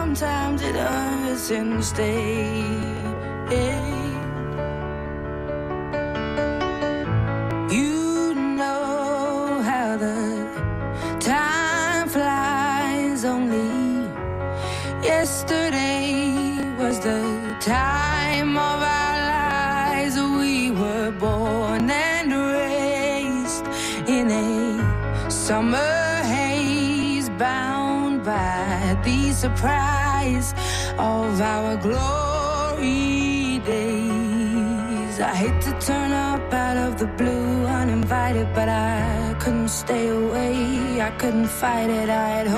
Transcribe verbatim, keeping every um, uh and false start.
sometimes it hurts instead. You know how the time flies. Only yesterday was the time of our lives. We were born and raised in a summer haze, bound by the surprise of our glory days. I hate to turn up out of the blue uninvited, but I couldn't stay away. I couldn't fight it. I had